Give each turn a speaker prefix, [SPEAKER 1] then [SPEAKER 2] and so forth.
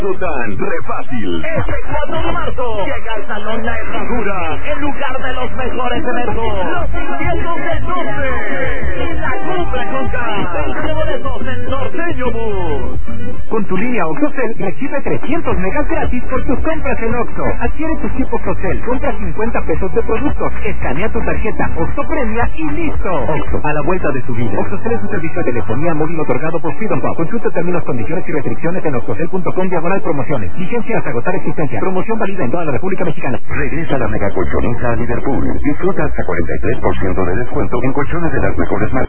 [SPEAKER 1] Tan re fácil.
[SPEAKER 2] Este 4 de marzo llega al Salón La Herradura, el lugar de los mejores eventos, los 500 del norte y la cumbre con K. Venta de boletos en Norteño Bus.
[SPEAKER 3] Con tu línea OXXOCEL recibe 300 megas gratis por tus compras en OXXO. Adquiere tu chip OXXOCEL, compra 50 pesos de productos, escanea tu tarjeta OXXO Premia y listo. OXXO, a la vuelta de tu vida. OXXOCEL es un servicio de telefonía móvil otorgado por Freedom Pop. Consulta términos, condiciones y restricciones en oxxocel.com/promociones. Vigencia hasta agotar existencia. Promoción válida en toda la República Mexicana.
[SPEAKER 1] Regresa la mega colchonesa a Liverpool. Disfruta hasta 43% de descuento en colchones de las mejores marcas.